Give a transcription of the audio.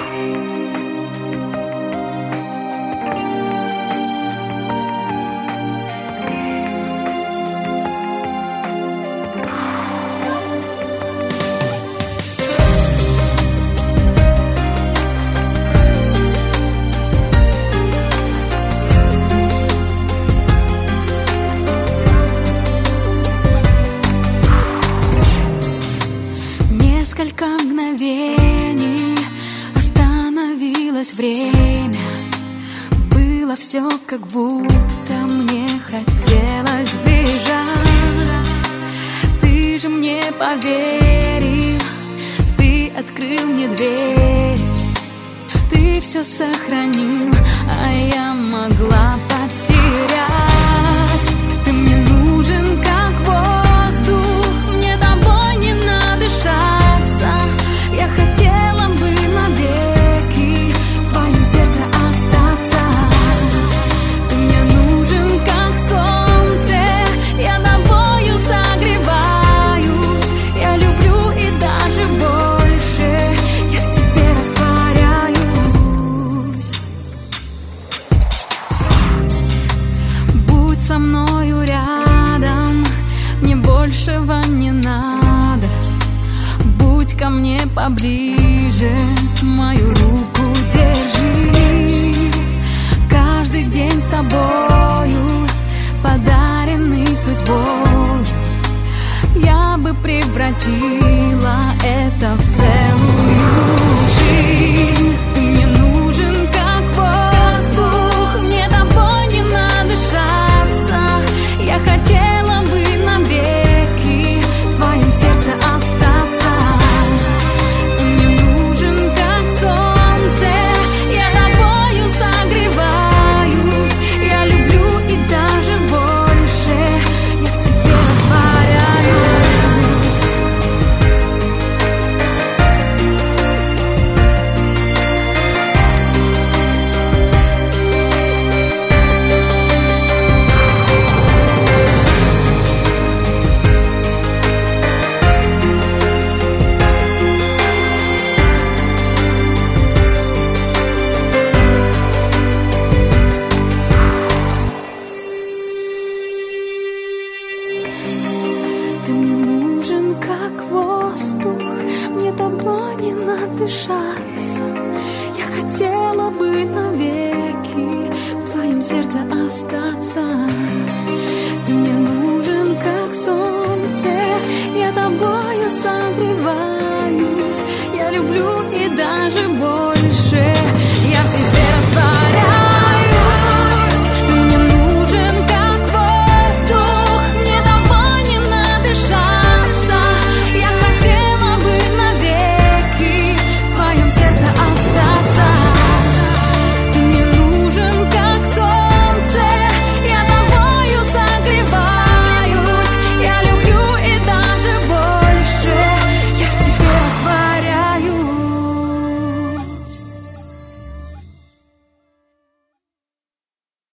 Несколько мгновений остановилось время. Было все, как будто мне хотелось бежать. Ты же мне поверил, ты открыл мне дверь. Ты все сохранил, а я могла потерять. Ты мне нужен, как воздух, мне тобой не надышаться. Я хотела бы навеки в твоем сердце остаться. Ты мне нужен, как солнце, я тобою согреваюсь. Я люблю и даже больше, я в тебе растворяюсь. Будь со мною рядом, мне большего не надо. Будь ко мне поближе, мою руку держи. Каждый день с тобою, подаренный судьбой, я бы превратила это в целую жизнь. Ты мне нужен, как воздух, мне тобой не надышаться. Я хотела бы навеки в твоем сердце остаться. Ты мне нужен, как солнце, я тобою согреваюсь. Я люблю и даже больше, я в тебе растворяюсь. Ты мне нужен, как воздух, мне тобой не надышаться. Я хотела бы навеки в твоем сердце остаться. Ты мне нужен, как солнце, я тобою согреваюсь. Я люблю